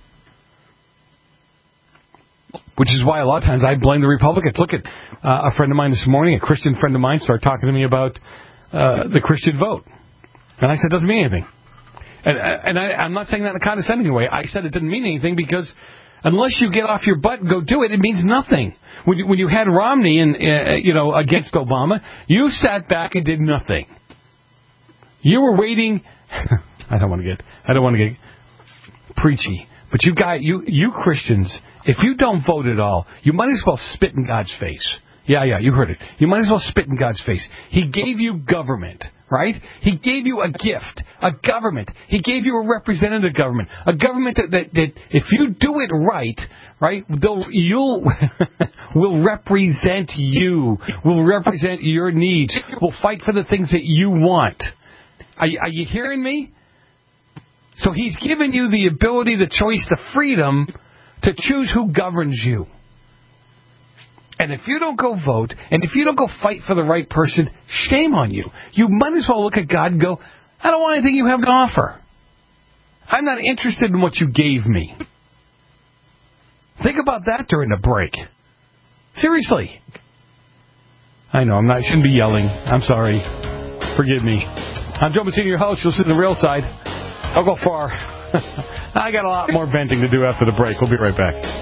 Which is why a lot of times I blame the Republicans. Look at uh, a friend of mine this morning, a Christian friend of mine, started talking to me about uh, the Christian vote. And I said, it doesn't mean anything. And, and I, I'm not saying that in a condescending way. I said it didn't mean anything because unless you get off your butt and go do it, it means nothing. When you, when you had Romney and uh, you know against Obama, you sat back and did nothing. You were waiting. I don't want to get I don't want to get preachy, but you guys, you you Christians, if you don't vote at all, you might as well spit in God's face. Yeah, yeah, you heard it. You might as well spit in God's face. He gave you government. Right? He gave you a gift, a government. He gave you a representative government, a government that, that, that if you do it right, right, they'll, you'll will represent you, will represent your needs, will fight for the things that you want. Are, are you hearing me? So he's given you the ability, the choice, the freedom to choose who governs you. And if you don't go vote, and if you don't go fight for the right person, shame on you. You might as well look at God and go, I don't want anything you have to offer. I'm not interested in what you gave me. Think about that during the break. Seriously. I know, I'm not, I shouldn't be yelling. I'm sorry. Forgive me. I'm Joe Messina, your host. You'll sit on the real side. I'll go far. I got a lot more venting to do after the break. We'll be right back.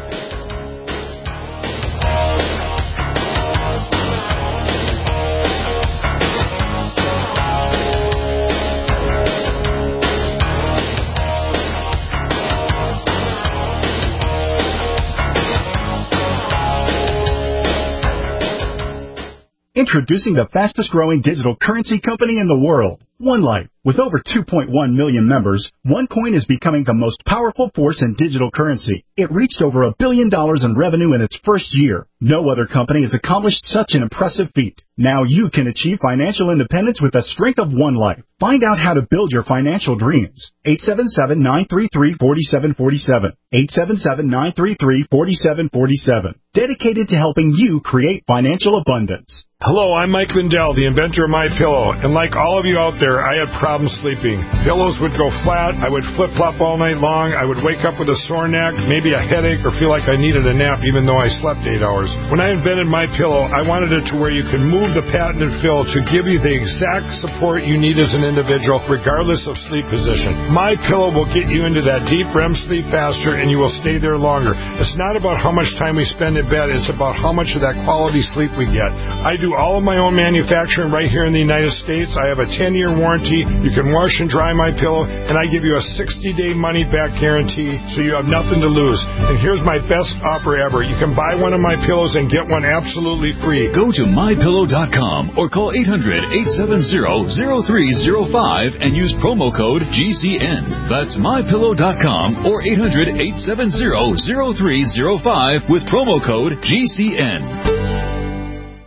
Introducing the fastest growing digital currency company in the world, OneLife. With over two point one million members, OneCoin is becoming the most powerful force in digital currency. It reached over a billion dollars in revenue in its first year. No other company has accomplished such an impressive feat. Now you can achieve financial independence with the strength of OneLife. Find out how to build your financial dreams. eight seven seven, nine three three, four seven four seven. eight seven seven, nine three three, four seven four seven. Dedicated to helping you create financial abundance. Hello, I'm Mike Lindell, the inventor of MyPillow, and like all of you out there, I had problems sleeping. Pillows would go flat, I would flip-flop all night long, I would wake up with a sore neck, maybe a headache, or feel like I needed a nap even though I slept eight hours. When I invented MyPillow, I wanted it to where you can move the patented fill to give you the exact support you need as an individual, regardless of sleep position. MyPillow will get you into that deep R E M sleep faster, and you will stay there longer. It's not about how much time we spend in bed, it's about how much of that quality sleep we get. I do all of my own manufacturing right here in the United States. I have a ten-year warranty. You can wash and dry my pillow, and I give you a sixty-day money-back guarantee, so you have nothing to lose. And here's my best offer ever. You can buy one of my pillows and get one absolutely free. Go to my pillow dot com or call eight hundred, eight seven zero, zero three zero five and use promo code G C N. That's my pillow dot com or eight hundred, eight seven zero, zero three zero five with promo code G C N. In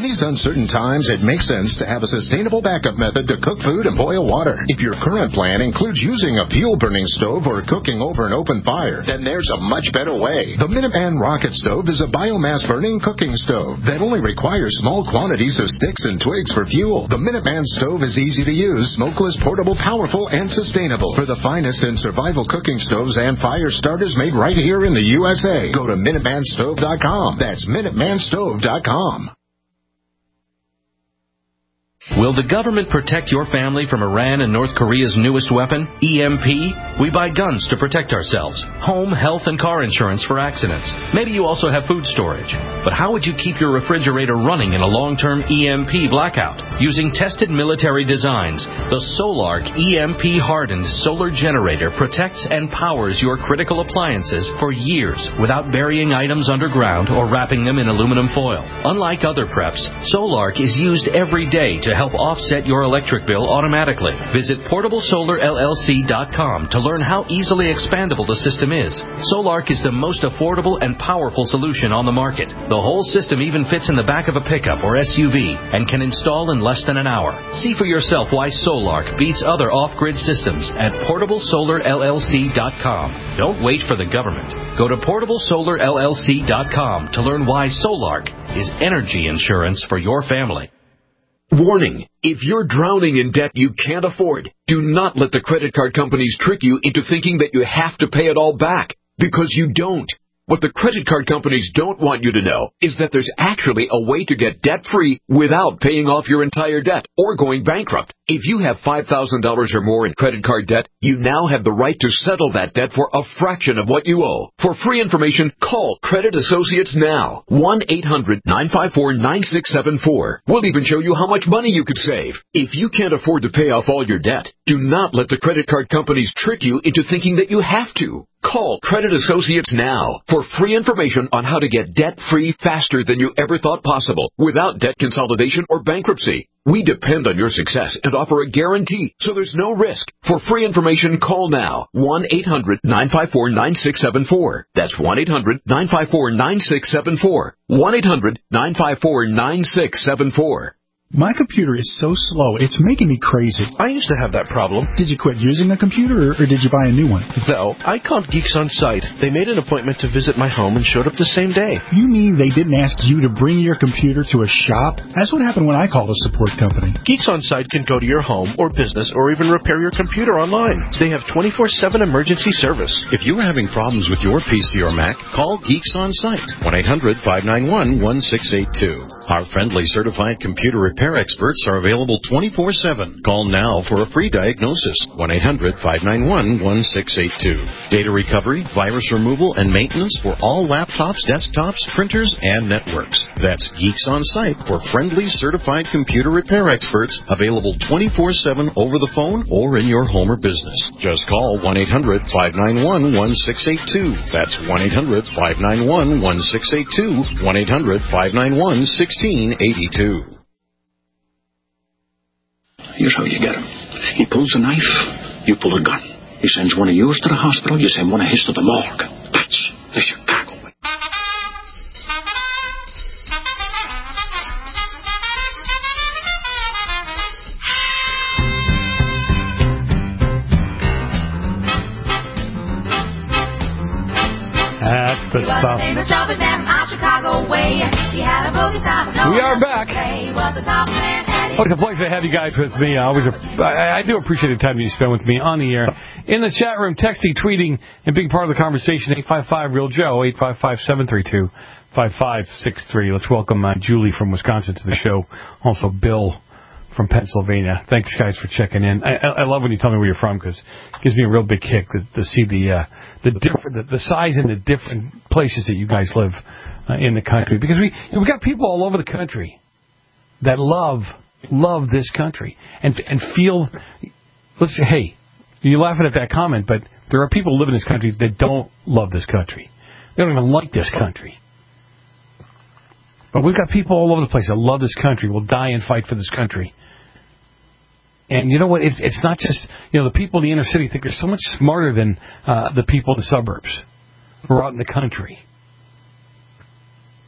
these uncertain times, it makes sense to have a sustainable backup method to cook food and boil water. If your current plan includes using a fuel-burning stove or cooking over an open fire, then there's a much better way. The Minuteman Rocket Stove is a biomass-burning cooking stove that only requires small quantities of sticks and twigs for fuel. The Minuteman stove is easy to use, smokeless, portable, powerful, and sustainable. For the finest in survival cooking stoves and fire starters made right here in the U S A, go to Minuteman Stove dot com. That's Minuteman Stove dot com. Will the government protect your family from Iran and North Korea's newest weapon, E M P? We buy guns to protect ourselves, home, health, and car insurance for accidents. Maybe you also have food storage. But how would you keep your refrigerator running in a long-term E M P blackout? Using tested military designs, the Solark E M P-hardened solar generator protects and powers your critical appliances for years without burying items underground or wrapping them in aluminum foil. Unlike other preps, Solark is used every day to help offset your electric bill automatically. Visit portable solar L L C dot com to learn how easily expandable the system is. Solark is the most affordable and powerful solution on the market. The whole system even fits in the back of a pickup or S U V and can install in less than an hour. See for yourself why Solark beats other off-grid systems at portable solar L L C dot com. Don't wait for the government. Go to portable solar L L C dot com to learn why Solark is energy insurance for your family. Warning, if you're drowning in debt you can't afford, do not let the credit card companies trick you into thinking that you have to pay it all back, because you don't. What the credit card companies don't want you to know is that there's actually a way to get debt-free without paying off your entire debt or going bankrupt. If you have five thousand dollars or more in credit card debt, you now have the right to settle that debt for a fraction of what you owe. For free information, call Credit Associates now. one eight hundred nine five four nine six seven four. We'll even show you how much money you could save. If you can't afford to pay off all your debt, do not let the credit card companies trick you into thinking that you have to. Call Credit Associates now for free information on how to get debt-free faster than you ever thought possible without debt consolidation or bankruptcy. We depend on your success and offer a guarantee, so there's no risk. For free information, call now. one eight hundred nine five four nine six seven four. That's one eight hundred nine five four nine six seven four. one eight hundred nine five four nine six seven four. My computer is so slow, it's making me crazy. I used to have that problem. Did you quit using the computer, or, or did you buy a new one? No, I called Geeks On Site. They made an appointment to visit my home and showed up the same day. You mean they didn't ask you to bring your computer to a shop? That's what happened when I called a support company. Geeks On Site can go to your home or business or even repair your computer online. They have twenty-four seven emergency service. If you are having problems with your P C or Mac, call Geeks On Site. one eight hundred five nine one one six eight two. Our friendly certified computer repair experts are available twenty-four seven. Call now for a free diagnosis. one eight hundred five nine one one six eight two. Data recovery, virus removal, and maintenance for all laptops, desktops, printers, and networks. That's Geeks On Site for friendly certified computer repair experts, available twenty-four seven over the phone or in your home or business. Just call one eight hundred five nine one one six eight two. That's one eight hundred five nine one one six eight two. one eight hundred five nine one one six eight two. Here's how you get him. He pulls a knife, you pull a gun. He sends one of yours to the hospital, you send one of his to the morgue. That's the Chicago way. That's the stuff. We are back. Always a pleasure to have you guys with me. I always, I, I do appreciate the time you spend with me on the air. In the chat room, texting, tweeting, and being part of the conversation, eight five five real Joe, eight five five seven three two five five six three. Let's welcome uh, Julie from Wisconsin to the show. Also, Bill from Pennsylvania. Thanks, guys, for checking in. I, I love when you tell me where you're from, because it gives me a real big kick to, to see the uh, the different the, the size and the different places that you guys live uh, in the country. Because we we got people all over the country that love love this country and and feel. Let's say, hey, you're laughing at that comment, but there are people who live in this country that don't love this country. They don't even like this country. But we've got people all over the place that love this country, will die and fight for this country. And you know what? It's, it's not just, you know, the people in the inner city think they're so much smarter than uh, the people in the suburbs who are out in the country.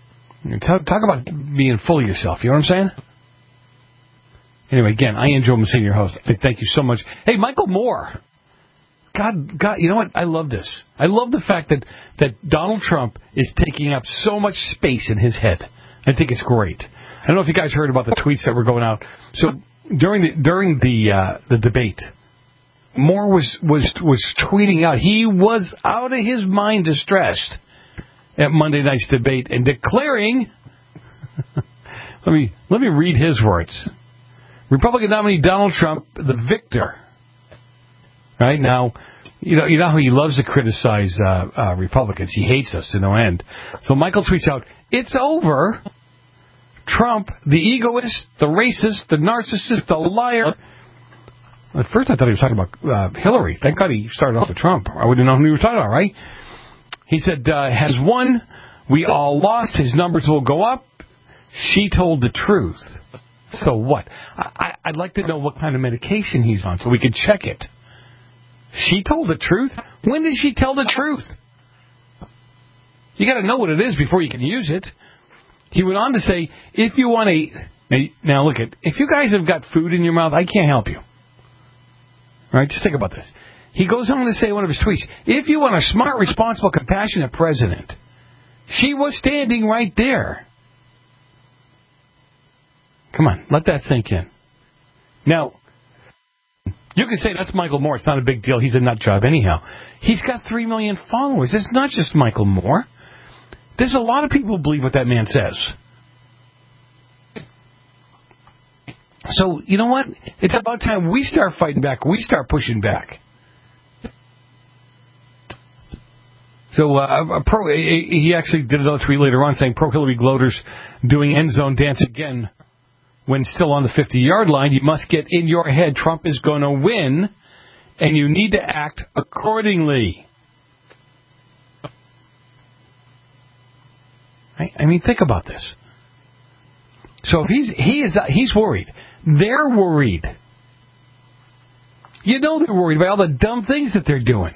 Talk, talk about being full of yourself. You know what I'm saying? Anyway, again, I am Joe Messina, your host. Thank you so much. Hey, Michael Moore. God, God, you know what? I love this. I love the fact that, that Donald Trump is taking up so much space in his head. I think it's great. I don't know if you guys heard about the tweets that were going out. So during the during the uh, the debate, Moore was was was tweeting out. He was out of his mind, distressed at Monday night's debate, and declaring. let me let me read his words. Republican nominee Donald Trump, the victor. Right now, you know, you know how he loves to criticize uh, uh, Republicans. He hates us to no end. So Michael tweets out, "It's over. Trump, the egoist, the racist, the narcissist, the liar." At first, I thought he was talking about uh, Hillary. Thank God he started off with Trump. I wouldn't know who he was talking about, right? He said, uh, "Has won. We all lost. His numbers will go up. She told the truth." So what? I, I'd like to know what kind of medication he's on so we could check it. She told the truth? When did she tell the truth? You got to know what it is before you can use it. He went on to say, if you want a... Now look, at if you guys have got food in your mouth, I can't help you. All right, just think about this. He goes on to say in one of his tweets, if you want a smart, responsible, compassionate president, she was standing right there. Come on, let that sink in. Now, you can say that's Michael Moore. It's not a big deal. He's a nut job anyhow. He's got three million followers. It's not just Michael Moore. There's a lot of people who believe what that man says. So, you know what? It's about time we start fighting back. We start pushing back. So, uh, pro, he actually did another tweet later on saying, pro-Hillary gloaters doing end zone dance again. When still on the fifty-yard line, you must get in your head Trump is going to win, and you need to act accordingly. I, I mean, think about this. So if he's he is he's worried. They're worried. You know they're worried about all the dumb things that they're doing.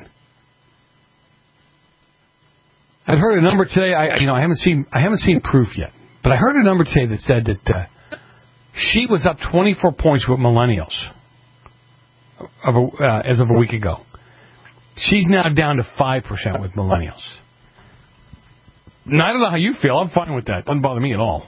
I've heard a number today. I you know I haven't seen I haven't seen proof yet, but I heard a number today that said that. Uh, She was up twenty-four points with millennials of a, uh, as of a week ago. She's now down to five percent with millennials. Now, I don't know how you feel. I'm fine with that. Doesn't bother me at all.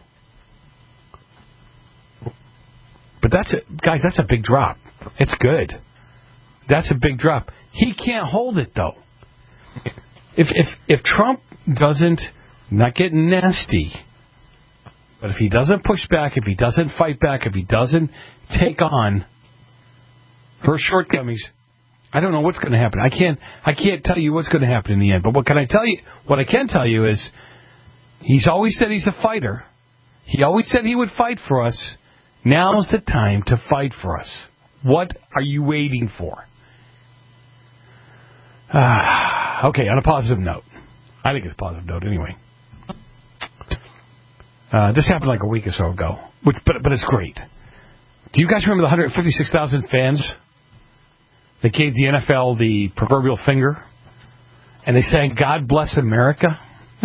But that's it. Guys, that's a big drop. It's good. That's a big drop. He can't hold it, though. If if if Trump doesn't, not get nasty, but if he doesn't push back, if he doesn't fight back, if he doesn't take on her shortcomings, I don't know what's going to happen. I can't I can't tell you what's going to happen in the end. But what can I tell you? What I can tell you is he's always said he's a fighter. He always said he would fight for us. Now's the time to fight for us. What are you waiting for? Uh, okay, on a positive note. I think it's a positive note anyway. Uh, this happened like a week or so ago, which, but but it's great. Do you guys remember the one hundred fifty-six thousand fans that gave the N F L the proverbial finger, and they sang "God Bless America"?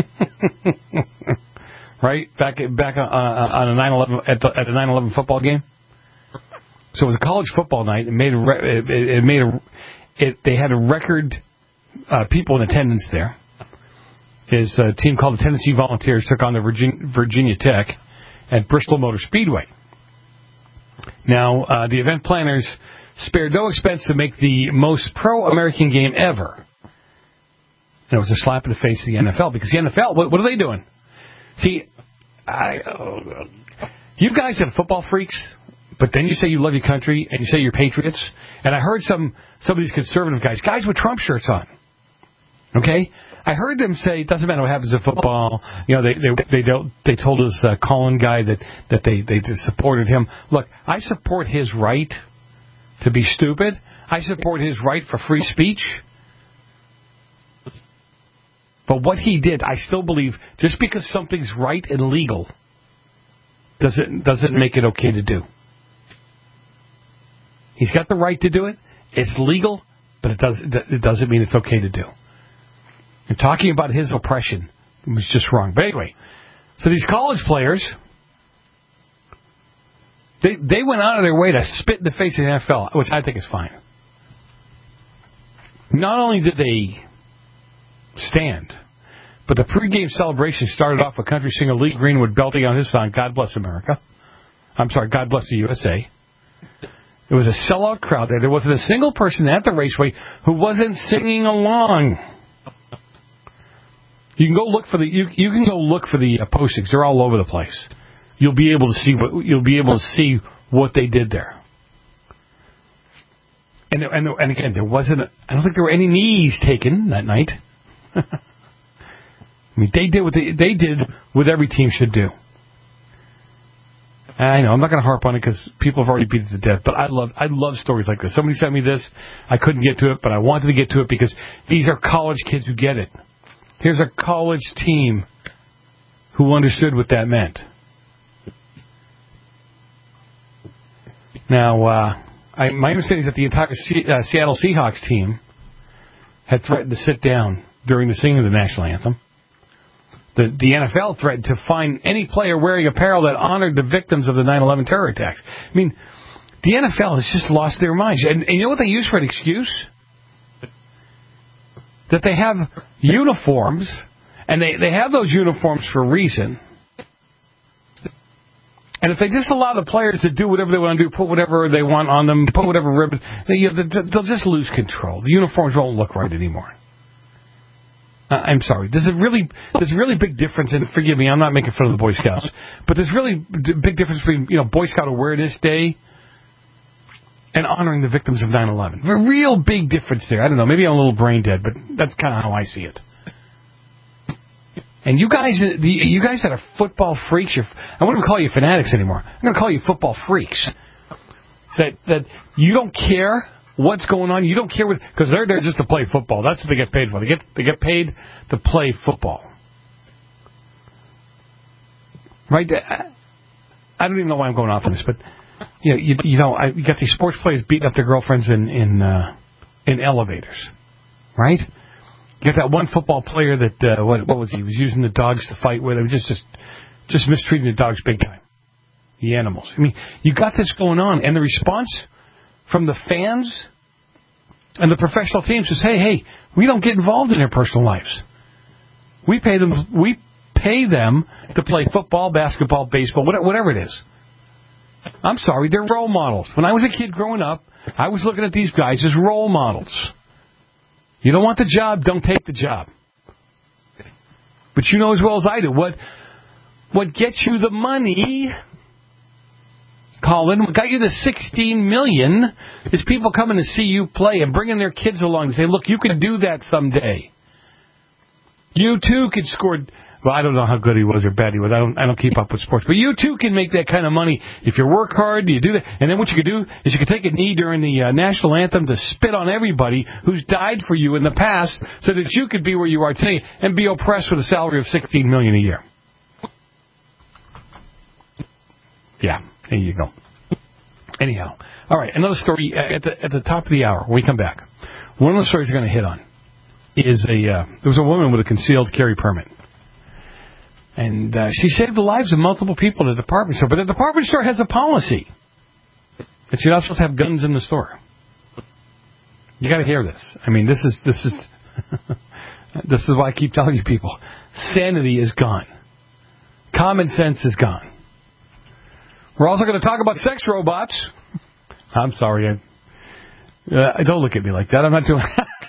Right back back on, uh, on a nine eleven at the, at a nine eleven football game. So it was a college football night. It made a, it, it made a it they had a record uh, people in attendance there. His uh, team called the Tennessee Volunteers took on the Virginia, Virginia Tech at Bristol Motor Speedway. Now, uh, the event planners spared no expense to make the most pro-American game ever. And it was a slap in the face of the N F L, because the N F L, what, what are they doing? See, I, uh, you guys have football freaks, but then you say you love your country and you say you're patriots. And I heard some, some of these conservative guys, guys with Trump shirts on, okay? I heard them say it doesn't matter what happens in football. You know, they they they don't. They told us uh, Colin guy that that they they supported him. Look, I support his right to be stupid. I support his right for free speech. But what he did, I still believe, just because something's right and legal, doesn't doesn't make it okay to do. He's got the right to do it. It's legal, but it does it doesn't mean it's okay to do. And talking about his oppression was just wrong. But anyway, So these college players, they they went out of their way to spit in the face of the N F L, which I think is fine. Not only did they stand, but the pregame celebration started off with country singer Lee Greenwood belting on his song, God Bless America. I'm sorry, God Bless the U S A. It was a sellout crowd there. There wasn't a single person at the Raceway who wasn't singing along. You can go look for the you, you can go look for the uh, postings. They're all over the place. You'll be able to see what you'll be able to see what they did there. And and and again, there wasn't. A, I don't think there were any knees taken that night. I mean, they did what they, they did what every team should do. I know I'm not going to harp on it because people have already beat it to death. But I love I love stories like this. Somebody sent me this. I couldn't get to it, but I wanted to get to it because these are college kids who get it. Here's a college team who understood what that meant. Now, uh, I, my understanding is that the entire C, uh, Seattle Seahawks team had threatened to sit down during the singing of the national anthem. The, the N F L threatened to fine any player wearing apparel that honored the victims of the nine eleven terror attacks. I mean, the N F L has just lost their minds. And, and you know what they use for an excuse? That they have uniforms, and they, they have those uniforms for a reason. And if they just allow the players to do whatever they want to do, put whatever they want on them, put whatever ribbon, they, you know, they'll just lose control. The uniforms won't look right anymore. Uh, I'm sorry. There's a really, there's a really big difference, and forgive me, I'm not making fun of the Boy Scouts, but there's really a big difference between, you know, Boy Scout Awareness Day and honoring the victims of nine eleven. A real big difference there. I don't know. Maybe I'm a little brain dead, but that's kind of how I see it. And you guys, the, you guys that are football freaks, you're, I wouldn't call you fanatics anymore. I'm going to call you football freaks. That that you don't care what's going on. You don't care what, because they're there just to play football. That's what they get paid for. They get they get paid to play football. Right? I, I don't even know why I'm going off on this, but you know, you, you know, I, you got these sports players beating up their girlfriends in in uh, in elevators, right? You got that one football player that uh, what what was he? He was using the dogs to fight with. He was just just just mistreating the dogs big time, the animals. I mean, you got this going on, and the response from the fans and the professional teams is, "Hey, hey, we don't get involved in their personal lives. We pay them. We pay them to play football, basketball, baseball, whatever it is." I'm sorry, they're role models. When I was a kid growing up, I was looking at these guys as role models. You don't want the job, don't take the job. But you know as well as I do, what what gets you the money, Colin, what got you the sixteen million dollars is people coming to see you play and bringing their kids along and say, look, you can do that someday. You too could score. Well, I don't know how good he was or bad he was. I don't I don't keep up with sports. But you, too, can make that kind of money if you work hard, you do that. And then what you could do is you could take a knee during the uh, national anthem to spit on everybody who's died for you in the past so that you could be where you are today and be oppressed with a salary of sixteen million dollars a year. Yeah, there you go. Anyhow, all right, another story at the at the top of the hour when we come back. One of the stories we're going to hit on is a uh, there was a woman with a concealed carry permit. And uh, she saved the lives of multiple people at the department store. But the department store has a policy that you're not supposed to have guns in the store. You got to hear this. I mean, this is this is this is why I keep telling you people: sanity is gone, common sense is gone. We're also going to talk about sex robots. I'm sorry, I, uh, don't look at me like that. I'm not doing.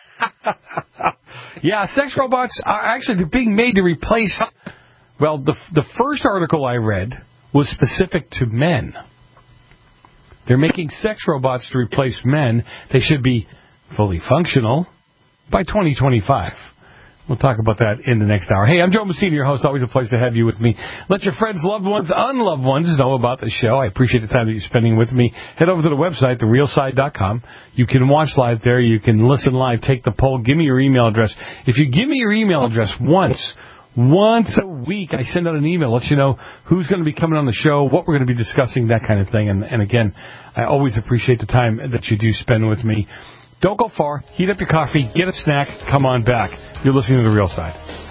Yeah, sex robots are actually being made to replace. Well, the the first article I read was specific to men. They're making sex robots to replace men. They should be fully functional by twenty twenty-five. We'll talk about that in the next hour. Hey, I'm Joe Messina, your host. Always a pleasure to have you with me. Let your friends, loved ones, unloved ones know about the show. I appreciate the time that you're spending with me. Head over to the website, the real side dot com. You can watch live there. You can listen live. Take the poll. Give me your email address. If you give me your email address once... Once a week, I send out an email, let you know who's going to be coming on the show, what we're going to be discussing, that kind of thing. And, and again, I always appreciate the time that you do spend with me. Don't go far. Heat up your coffee. Get a snack. Come on back. You're listening to The Real Side.